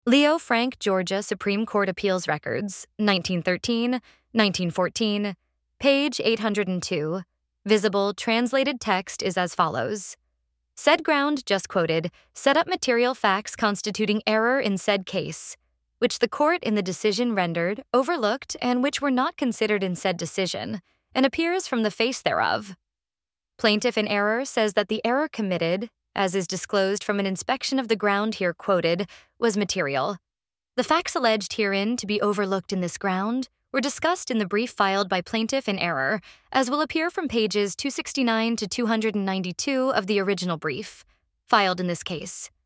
Leo Frank, Georgia Supreme Court Appeals Records, 1913, 1914, page 802. Visible translated text is as follows. Said ground just quoted set up material facts constituting error in said case, which the court in the decision rendered, overlooked, and which were not considered in said decision, and appears from the face thereof. Plaintiff in error says that the error committed, as is disclosed from an inspection of the ground here quoted, was material. The facts alleged herein to be overlooked in this ground were discussed in the brief filed by plaintiff in error, as will appear from pages 269 to 292 of the original brief, filed in this case.